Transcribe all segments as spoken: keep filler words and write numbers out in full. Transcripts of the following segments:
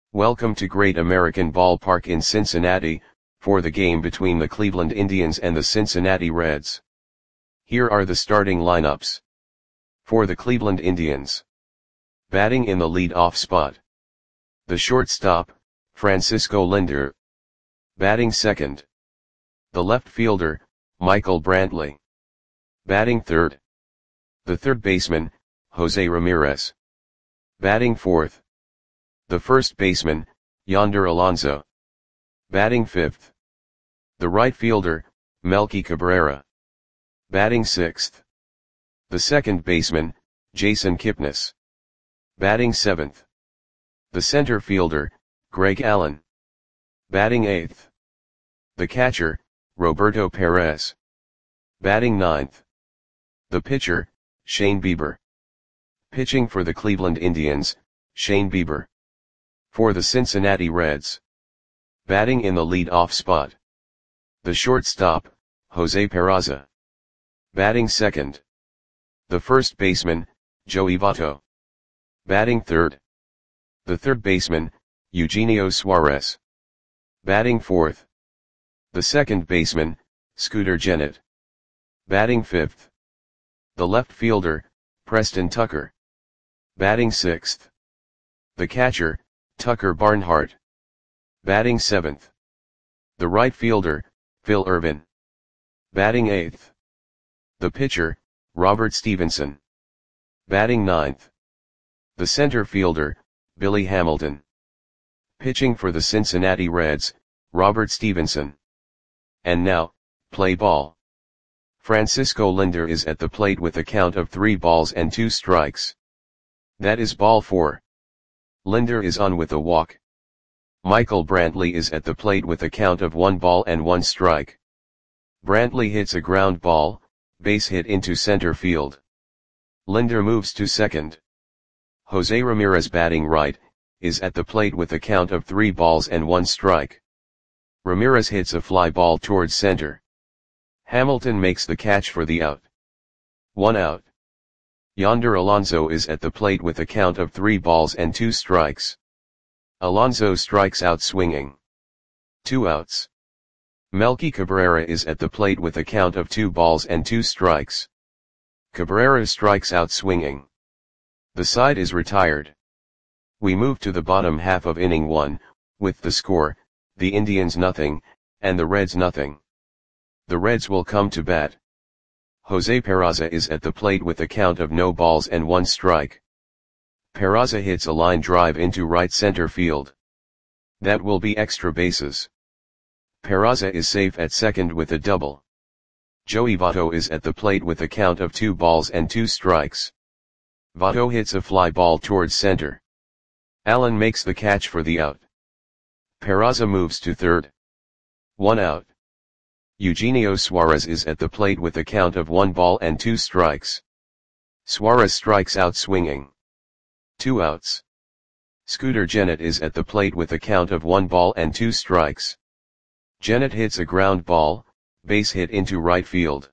Welcome to Great American Ballpark in Cincinnati, for the game between the Cleveland Indians and the Cincinnati Reds. Here are the starting lineups. For the Cleveland Indians. Batting in the lead-off spot. The shortstop, Francisco Lindor. Batting second. The left fielder, Michael Brantley. Batting third. The third baseman, Jose Ramirez. Batting fourth. The first baseman, Yonder Alonso. Batting fifth. The right fielder, Melky Cabrera. Batting sixth. The second baseman, Jason Kipnis. Batting seventh. The center fielder, Greg Allen. Batting eighth. The catcher, Roberto Perez. Batting ninth. The pitcher, Shane Bieber. Pitching for the Cleveland Indians, Shane Bieber. For the Cincinnati Reds. Batting in the lead-off spot. The shortstop, Jose Peraza. Batting second. The first baseman, Joey Votto. Batting third. The third baseman, Eugenio Suarez. Batting fourth. The second baseman, Scooter Gennett. Batting fifth. The left fielder, Preston Tucker. Batting sixth. The catcher, Tucker Barnhart. Batting seventh. The right fielder, Phil Ervin. Batting eighth. The pitcher, Robert Stevenson. Batting ninth. The center fielder, Billy Hamilton. Pitching for the Cincinnati Reds, Robert Stevenson. And now, play ball. Francisco Lindor is at the plate with a count of three balls and two strikes. That is ball four. Lindor is on with a walk. Michael Brantley is at the plate with a count of one ball and one strike. Brantley hits a ground ball, base hit into center field. Lindor moves to second. Jose Ramirez, batting right, is at the plate with a count of three balls and one strike. Ramirez hits a fly ball towards center. Hamilton makes the catch for the out. One out. Yonder Alonso is at the plate with a count of three balls and two strikes. Alonso strikes out swinging. Two outs. Melky Cabrera is at the plate with a count of two balls and two strikes. Cabrera strikes out swinging. The side is retired. We move to the bottom half of inning one, with the score, the Indians nothing, and the Reds nothing. The Reds will come to bat. Jose Peraza is at the plate with a count of no balls and one strike. Peraza hits a line drive into right center field. That will be extra bases. Peraza is safe at second with a double. Joey Votto is at the plate with a count of two balls and two strikes. Votto hits a fly ball towards center. Allen makes the catch for the out. Peraza moves to third. One out. Eugenio Suarez is at the plate with a count of one ball and two strikes. Suarez strikes out swinging. Two outs. Scooter Gennett is at the plate with a count of one ball and two strikes. Gennett hits a ground ball, base hit into right field.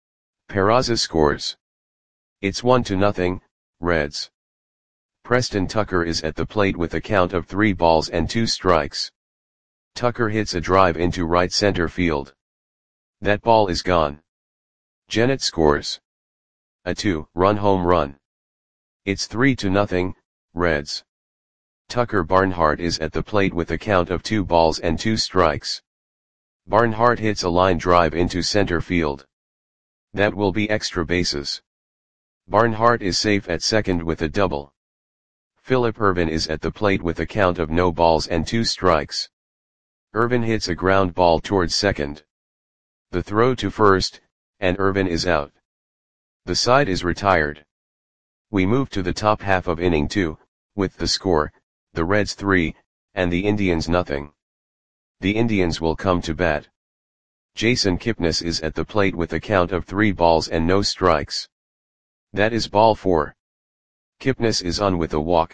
Peraza scores. It's one to nothing, Reds. Preston Tucker is at the plate with a count of three balls and two strikes. Tucker hits a drive into right center field. That ball is gone. Gennett scores. A two-run home run. It's three to nothing, Reds. Tucker Barnhart is at the plate with a count of two balls and two strikes. Barnhart hits a line drive into center field. That will be extra bases. Barnhart is safe at second with a double. Phillip Ervin is at the plate with a count of no balls and two strikes. Ervin hits a ground ball towards second. The throw to first, and Ervin is out. The side is retired. We move to the top half of inning two, with the score, the Reds three, and the Indians nothing. The Indians will come to bat. Jason Kipnis is at the plate with a count of three balls and no strikes. That is ball four. Kipnis is on with a walk.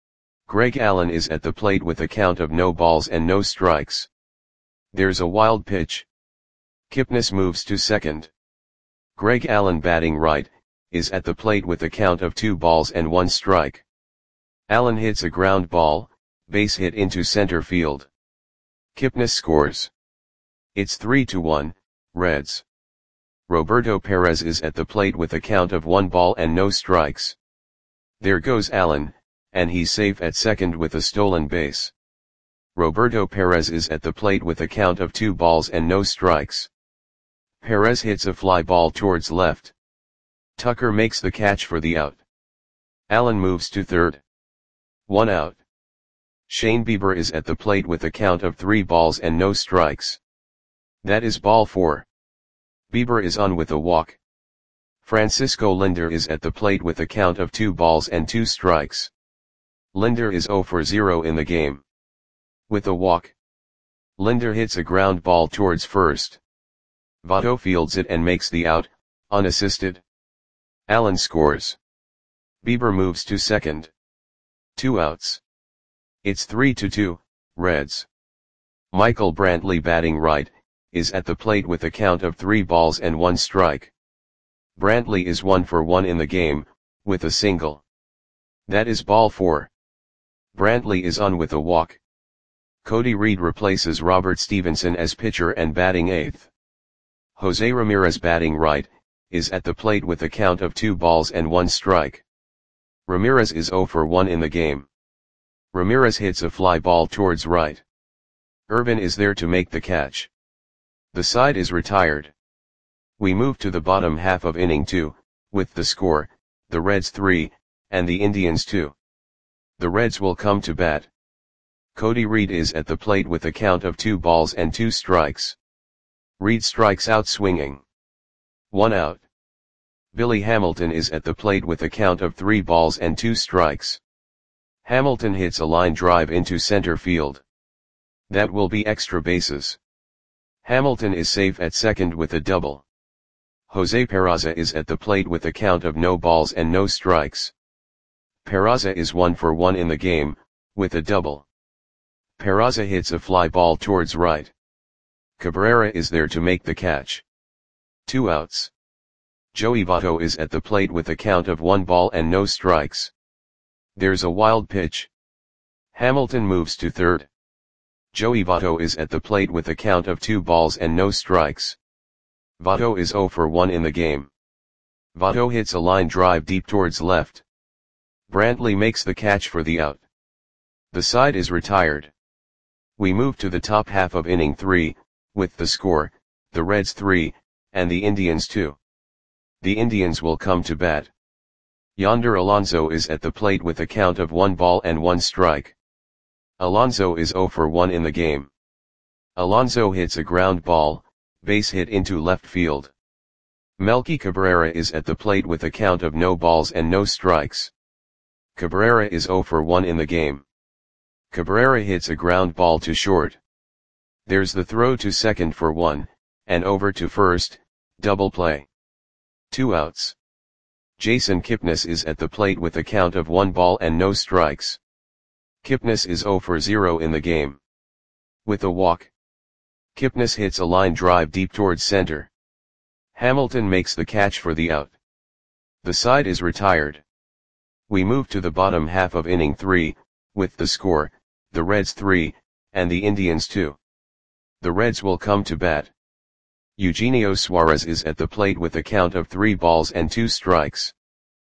Greg Allen is at the plate with a count of no balls and no strikes. There's a wild pitch. Kipnis moves to second. Greg Allen, batting right, is at the plate with a count of two balls and one strike. Allen hits a ground ball, base hit into center field. Kipnis scores. It's three to one, Reds. Roberto Perez is at the plate with a count of one ball and no strikes. There goes Allen, and he's safe at second with a stolen base. Roberto Perez is at the plate with a count of two balls and no strikes. Perez hits a fly ball towards left. Tucker makes the catch for the out. Allen moves to third. One out. Shane Bieber is at the plate with a count of three balls and no strikes. That is ball four. Bieber is on with a walk. Francisco Lindor is at the plate with a count of two balls and two strikes. Lindor is zero for zero in the game. With a walk, Lindor hits a ground ball towards first. Votto fields it and makes the out, unassisted. Allen scores. Bieber moves to second. Two outs. It's three to two, Reds. Michael Brantley, batting right, is at the plate with a count of three balls and one strike. Brantley is one for one in the game, with a single. That is ball four. Brantley is on with a walk. Cody Reed replaces Robert Stevenson as pitcher and batting eighth. Jose Ramirez, batting right, is at the plate with a count of two balls and one strike. Ramirez is zero for one in the game. Ramirez hits a fly ball towards right. Irvin is there to make the catch. The side is retired. We move to the bottom half of inning two, with the score, the Reds three, and the Indians two. The Reds will come to bat. Cody Reed is at the plate with a count of two balls and two strikes. Reed strikes out swinging. One out. Billy Hamilton is at the plate with a count of three balls and two strikes. Hamilton hits a line drive into center field. That will be extra bases. Hamilton is safe at second with a double. Jose Peraza is at the plate with a count of no balls and no strikes. Peraza is one for one in the game, with a double. Peraza hits a fly ball towards right. Cabrera is there to make the catch. Two outs. Joey Votto is at the plate with a count of one ball and no strikes. There's a wild pitch. Hamilton moves to third. Joey Votto is at the plate with a count of two balls and no strikes. Votto is zero for one in the game. Votto hits a line drive deep towards left. Brantley makes the catch for the out. The side is retired. We move to the top half of inning three, with the score, the Reds three, and the Indians two. The Indians will come to bat. Yonder Alonso is at the plate with a count of one ball and one strike. Alonso is zero for one in the game. Alonso hits a ground ball, base hit into left field. Melky Cabrera is at the plate with a count of no balls and no strikes. Cabrera is zero for one in the game. Cabrera hits a ground ball to short. There's the throw to second for one, and over to first, double play. Two outs. Jason Kipnis is at the plate with a count of one ball and no strikes. Kipnis is zero for zero in the game. With a walk, Kipnis hits a line drive deep towards center. Hamilton makes the catch for the out. The side is retired. We move to the bottom half of inning three, with the score, the Reds three, and the Indians two. The Reds will come to bat. Eugenio Suarez is at the plate with a count of three balls and two strikes.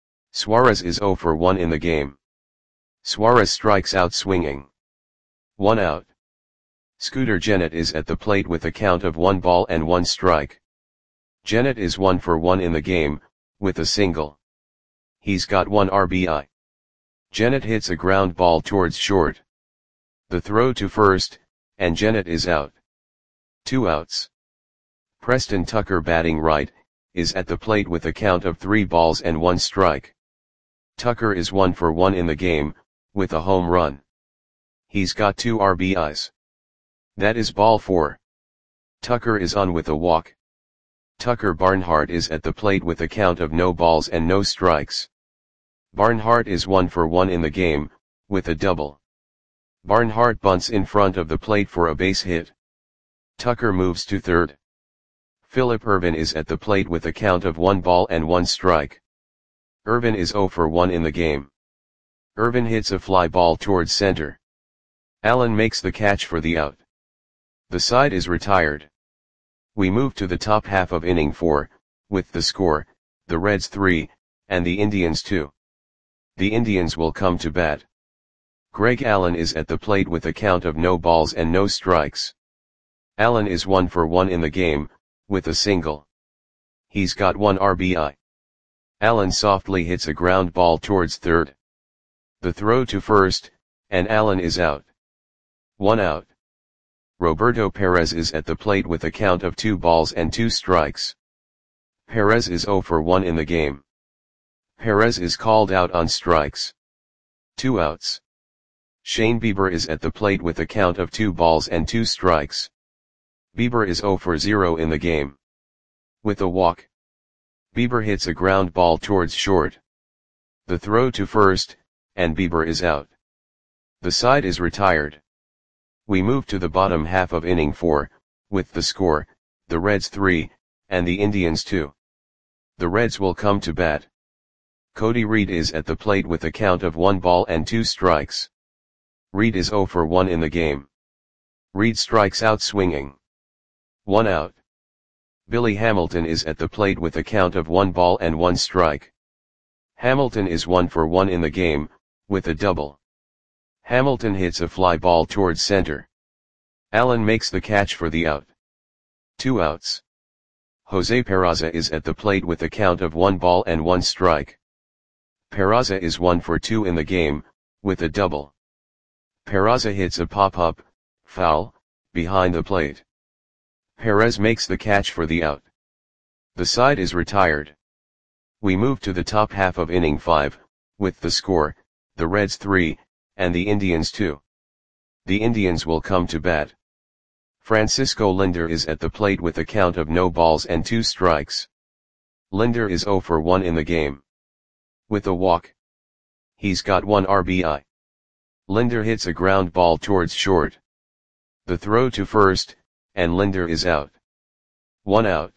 Suarez is zero for one in the game. Suarez strikes out swinging. One out. Scooter Gennett is at the plate with a count of one ball and one strike. Gennett is one for one in the game, with a single. He's got one R B I. Gennett hits a ground ball towards short. The throw to first, and Gennett is out. Two outs. Preston Tucker, batting right, is at the plate with a count of three balls and one strike. Tucker is one for one in the game, with a home run. He's got two R B Is. That is ball four. Tucker is on with a walk. Tucker Barnhart is at the plate with a count of no balls and no strikes. Barnhart is one for one in the game, with a double. Barnhart bunts in front of the plate for a base hit. Tucker moves to third. Phillip Ervin is at the plate with a count of one ball and one strike. Ervin is zero for one in the game. Ervin hits a fly ball towards center. Allen makes the catch for the out. The side is retired. We move to the top half of inning four, with the score, the Reds three, and the Indians two. The Indians will come to bat. Greg Allen is at the plate with a count of no balls and no strikes. Allen is one for one in the game, with a single. He's got one R B I. Allen softly hits a ground ball towards third. The throw to first, and Allen is out. One out. Roberto Perez is at the plate with a count of two balls and two strikes. Perez is zero for one in the game. Perez is called out on strikes. Two outs. Shane Bieber is at the plate with a count of two balls and two strikes. Bieber is zero for zero in the game. With a walk. Bieber hits a ground ball towards short. The throw to first, and Bieber is out. The side is retired. We move to the bottom half of inning four, with the score, the Reds three, and the Indians two. The Reds will come to bat. Cody Reed is at the plate with a count of one ball and two strikes. Reed is zero for one in the game. Reed strikes out swinging. One out. Billy Hamilton is at the plate with a count of one ball and one strike. Hamilton is one for one in the game, with a double. Hamilton hits a fly ball towards center. Allen makes the catch for the out. Two outs. Jose Peraza is at the plate with a count of one ball and one strike. Peraza is one for two in the game, with a double. Peraza hits a pop-up, foul, behind the plate. Perez makes the catch for the out. The side is retired. We move to the top half of inning five, with the score, the Reds three, and the Indians two. The Indians will come to bat. Francisco Lindor is at the plate with a count of no balls and two strikes. Lindor is zero for one in the game. With a walk. He's got one R B I. Lindor hits a ground ball towards short. The throw to first, and Lindor is out. One out.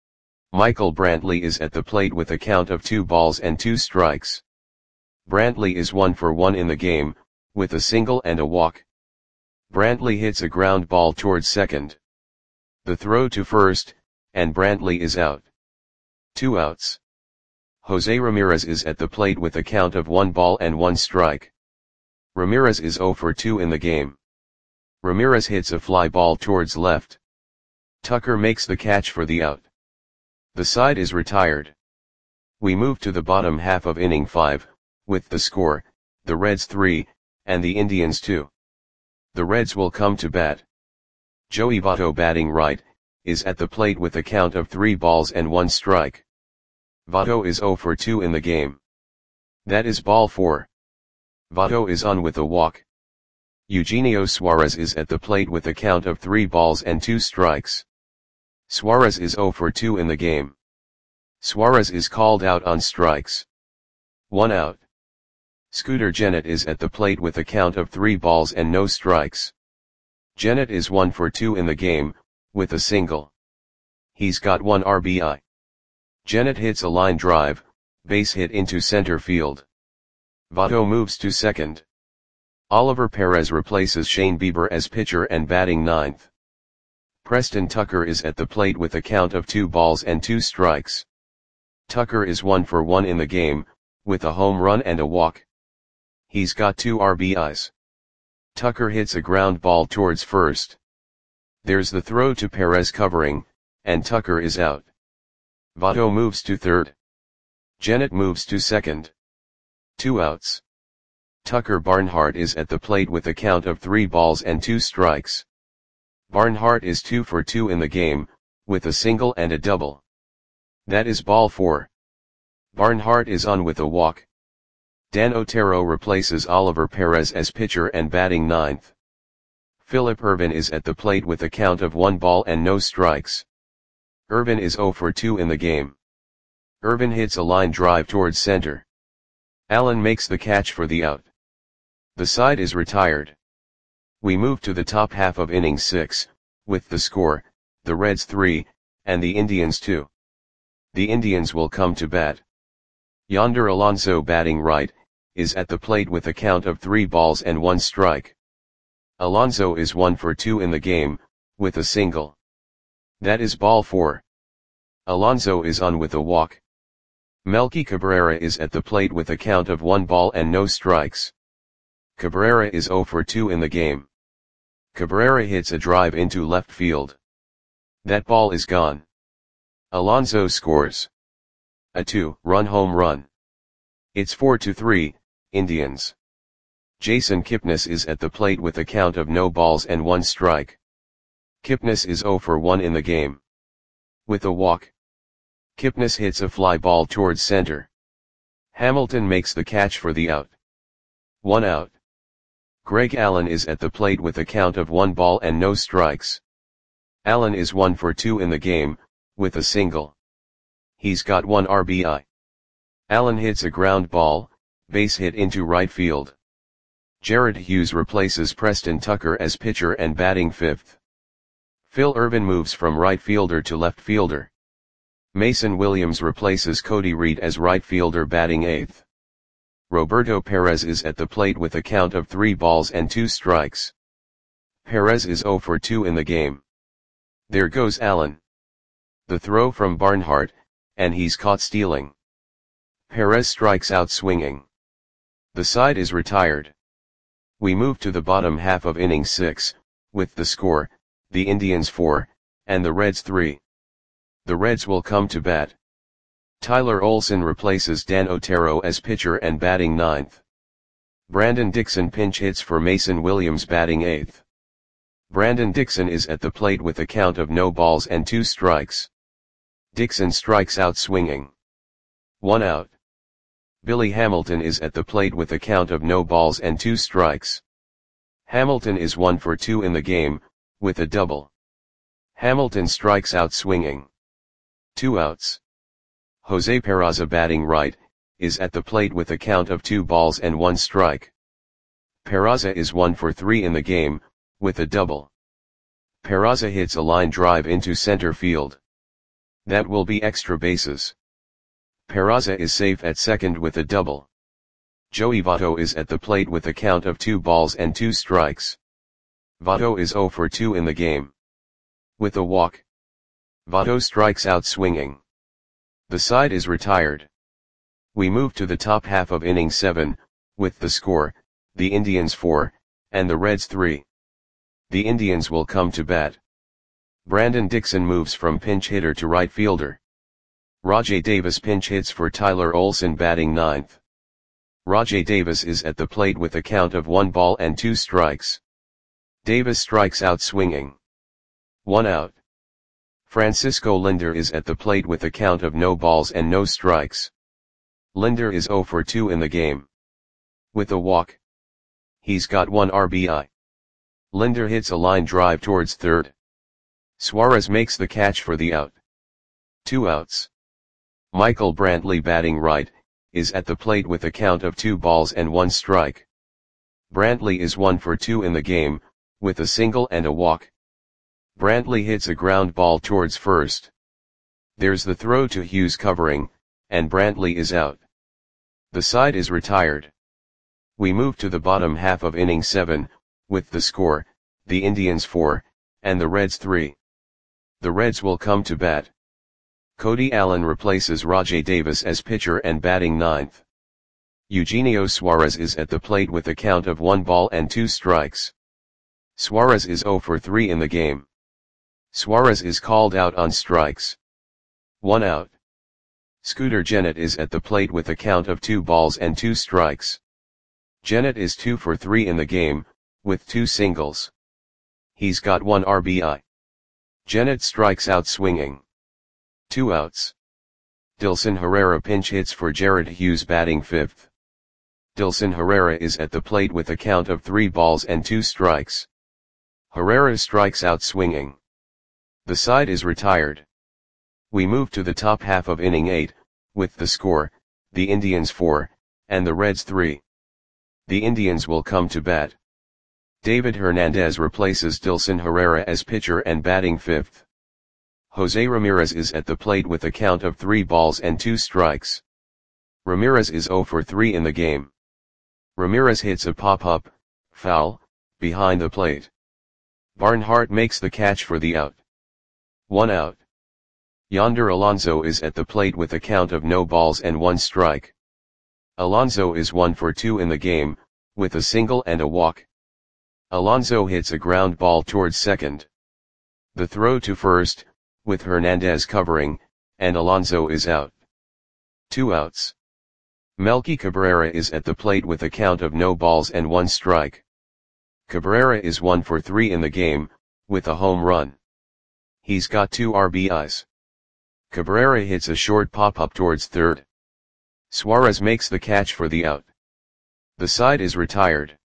Michael Brantley is at the plate with a count of two balls and two strikes. Brantley is one for one in the game, with a single and a walk. Brantley hits a ground ball towards second. The throw to first, and Brantley is out. Two outs. Jose Ramirez is at the plate with a count of one ball and one strike. Ramirez is zero for two in the game. Ramirez hits a fly ball towards left. Tucker makes the catch for the out. The side is retired. We move to the bottom half of inning five, with the score, the Reds three, and the Indians two. The Reds will come to bat. Joey Votto, batting right, is at the plate with a count of three balls and one strike. Votto is zero for two in the game. That is ball four. Votto is on with a walk. Eugenio Suarez is at the plate with a count of three balls and two strikes. Suarez is zero for two in the game. Suarez is called out on strikes. One out. Scooter Gennett is at the plate with a count of three balls and no strikes. Gennett is one for two in the game, with a single. He's got one R B I. Gennett hits a line drive, base hit into center field. Votto moves to second. Oliver Perez replaces Shane Bieber as pitcher and batting ninth. Preston Tucker is at the plate with a count of two balls and two strikes. Tucker is one for one in the game, with a home run and a walk. He's got two R B Is. Tucker hits a ground ball towards first. There's the throw to Perez covering, and Tucker is out. Votto moves to third. Gennett moves to second. Two outs. Tucker Barnhart is at the plate with a count of three balls and two strikes. Barnhart is two for two in the game, with a single and a double. That is ball four. Barnhart is on with a walk. Dan Otero replaces Oliver Perez as pitcher and batting ninth. Philip Irvin is at the plate with a count of one ball and no strikes. Irvin is zero for two in the game. Irvin hits a line drive towards center. Allen makes the catch for the out. The side is retired. We move to the top half of inning six, with the score, the Reds three, and the Indians two. The Indians will come to bat. Yonder Alonso, batting right, is at the plate with a count of three balls and one strike. Alonso is one for two in the game, with a single. That is ball four. Alonso is on with a walk. Melky Cabrera is at the plate with a count of one ball and no strikes. Cabrera is zero for two in the game. Cabrera hits a drive into left field. That ball is gone. Alonso scores a two-run home run. It's four to three, Indians. Jason Kipnis is at the plate with a count of no balls and one strike. Kipnis is zero for one in the game. With a walk. Kipnis hits a fly ball towards center. Hamilton makes the catch for the out. One out. Greg Allen is at the plate with a count of one ball and no strikes. Allen is one for two in the game, with a single. He's got one R B I. Allen hits a ground ball, base hit into right field. Jared Hughes replaces Preston Tucker as pitcher and batting fifth. Phil Ervin moves from right fielder to left fielder. Mason Williams replaces Cody Reed as right fielder batting eighth. Roberto Perez is at the plate with a count of three balls and two strikes. Perez is zero for two in the game. There goes Allen. The throw from Barnhart, and he's caught stealing. Perez strikes out swinging. The side is retired. We move to the bottom half of inning six, with the score, the Indians four, and the Reds three. The Reds will come to bat. Tyler Olson replaces Dan Otero as pitcher and batting ninth. Brandon Dixon pinch hits for Mason Williams batting eighth. Brandon Dixon is at the plate with a count of no balls and two strikes. Dixon strikes out swinging. One out. Billy Hamilton is at the plate with a count of no balls and two strikes. Hamilton is one for two in the game, with a double. Hamilton strikes out swinging. Two outs. Jose Peraza batting right, is at the plate with a count of two balls and one strike. Peraza is one for three in the game, with a double. Peraza hits a line drive into center field. That will be extra bases. Peraza is safe at second with a double. Joey Votto is at the plate with a count of two balls and two strikes. Votto is zero for two in the game. With a walk. Votto strikes out swinging. The side is retired. We move to the top half of inning seven, with the score, the Indians four, and the Reds three. The Indians will come to bat. Brandon Dixon moves from pinch hitter to right fielder. Rajai Davis pinch hits for Tyler Olson batting ninth. Rajai Davis is at the plate with a count of one ball and two strikes. Davis strikes out swinging. One out. Francisco Lindor is at the plate with a count of no balls and no strikes. Lindor is zero for two in the game. With a walk. He's got one R B I. Lindor hits a line drive towards third. Suarez makes the catch for the out. Two outs. Michael Brantley batting right, is at the plate with a count of two balls and one strike. Brantley is one for two in the game, with a single and a walk. Brantley hits a ground ball towards first. There's the throw to Hughes covering, and Brantley is out. The side is retired. We move to the bottom half of inning seven, with the score, the Indians four, and the Reds three. The Reds will come to bat. Cody Allen replaces Rajai Davis as pitcher and batting ninth. Eugenio Suarez is at the plate with a count of one ball and two strikes. Suarez is zero for three in the game. Suarez is called out on strikes. One out. Scooter Gennett is at the plate with a count of two balls and two strikes. Gennett is two for three in the game, with two singles. He's got one R B I. Gennett strikes out swinging. Two outs. Dilson Herrera pinch hits for Jared Hughes batting fifth. Dilson Herrera is at the plate with a count of three balls and two strikes. Herrera strikes out swinging. The side is retired. We move to the top half of inning eight, with the score, the Indians four, and the Reds three. The Indians will come to bat. David Hernandez replaces Dilson Herrera as pitcher and batting fifth. Jose Ramirez is at the plate with a count of three balls and two strikes. Ramirez is zero for three in the game. Ramirez hits a pop-up, foul, behind the plate. Barnhart makes the catch for the out. One out. Yonder Alonso is at the plate with a count of no balls and one strike. Alonso is one for two in the game, with a single and a walk. Alonso hits a ground ball towards second. The throw to first, with Hernandez covering, and Alonso is out. Two outs. Melky Cabrera is at the plate with a count of no balls and one strike. Cabrera is one for three in the game, with a home run. He's got two R B Is. Cabrera hits a short pop-up towards third. Suarez makes the catch for the out. The side is retired.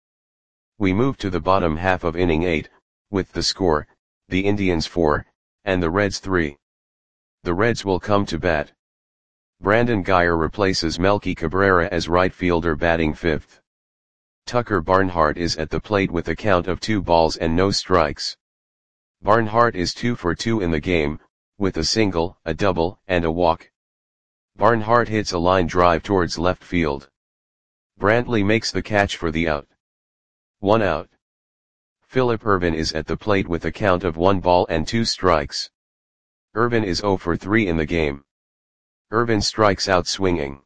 We move to the bottom half of inning eight, with the score, the Indians four, and the Reds three. The Reds will come to bat. Brandon Guyer replaces Melky Cabrera as right fielder batting fifth. Tucker Barnhart is at the plate with a count of two balls and no strikes. Barnhart is two for two in the game, with a single, a double, and a walk. Barnhart hits a line drive towards left field. Brantley makes the catch for the out. One out. Phillip Ervin is at the plate with a count of one ball and two strikes. Ervin is zero for three in the game. Ervin strikes out swinging.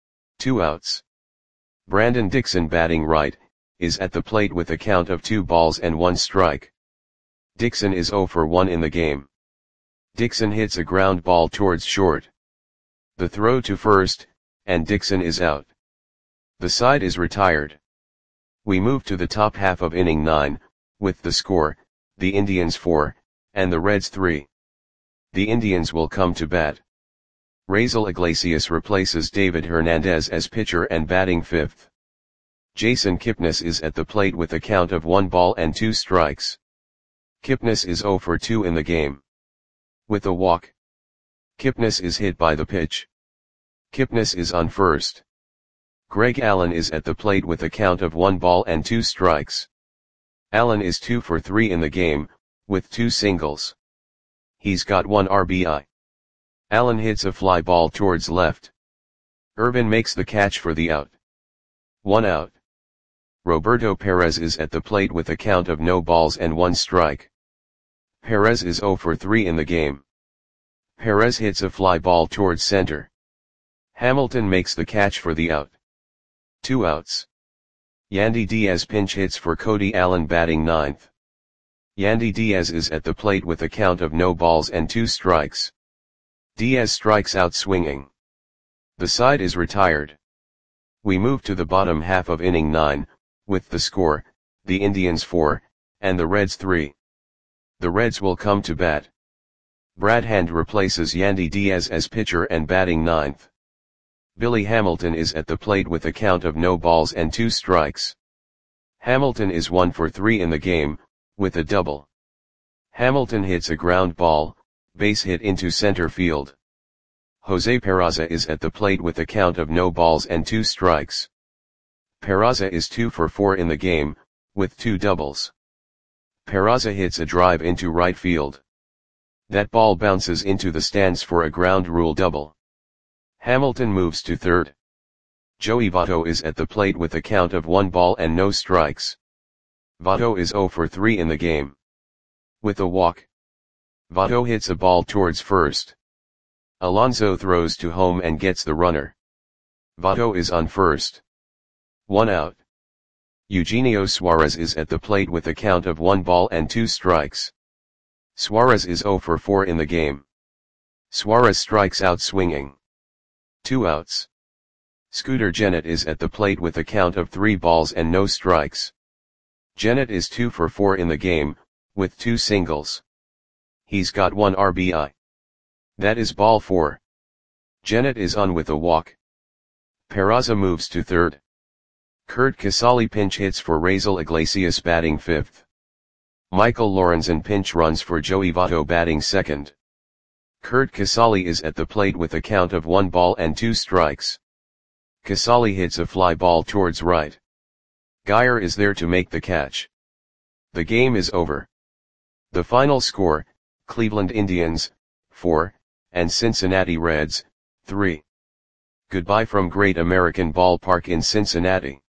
Two outs. Brandon Dixon batting right, is at the plate with a count of two balls and one strike. Dixon is zero for one in the game. Dixon hits a ground ball towards short. The throw to first, and Dixon is out. The side is retired. We move to the top half of inning nine, with the score, the Indians four, and the Reds three. The Indians will come to bat. Raisel Iglesias replaces David Hernandez as pitcher and batting fifth. Jason Kipnis is at the plate with a count of one ball and two strikes. Kipnis is zero for two in the game. With a walk. Kipnis is hit by the pitch. Kipnis is on first. Greg Allen is at the plate with a count of one ball and two strikes. Allen is two for three in the game, with two singles. He's got one R B I. Allen hits a fly ball towards left. Ervin makes the catch for the out. One out. Roberto Perez is at the plate with a count of no balls and one strike. Perez is zero for three in the game. Perez hits a fly ball towards center. Hamilton makes the catch for the out. Two outs. Yandy Diaz pinch hits for Cody Allen batting ninth. Yandy Diaz is at the plate with a count of no balls and two strikes. Diaz strikes out swinging. The side is retired. We move to the bottom half of inning nine, with the score, the Indians four, and the Reds three. The Reds will come to bat. Brad Hand replaces Yandy Diaz as pitcher and batting ninth. Billy Hamilton is at the plate with a count of no balls and two strikes. Hamilton is one for three in the game, with a double. Hamilton hits a ground ball, base hit into center field. Jose Peraza is at the plate with a count of no balls and two strikes. Peraza is two for four in the game, with two doubles. Peraza hits a drive into right field. That ball bounces into the stands for a ground rule double. Hamilton moves to third. Joey Votto is at the plate with a count of one ball and no strikes. Votto is zero for three in the game. With a walk. Votto hits a ball towards first. Alonso throws to home and gets the runner. Votto is on first. One out. Eugenio Suarez is at the plate with a count of one ball and two strikes. Suarez is zero for four in the game. Suarez strikes out swinging. Two outs. Scooter Gennett is at the plate with a count of three balls and no strikes. Gennett is two for four in the game, with two singles. He's got one R B I. That is ball four. Gennett is on with a walk. Peraza moves to third. Kurt Casali pinch hits for Raisel Iglesias batting fifth. Michael Lorenzen pinch runs for Joey Votto batting second. Kurt Casali is at the plate with a count of one ball and two strikes. Casali hits a fly ball towards right. Guyer is there to make the catch. The game is over. The final score, Cleveland Indians, four, and Cincinnati Reds, three. Goodbye from Great American Ballpark in Cincinnati.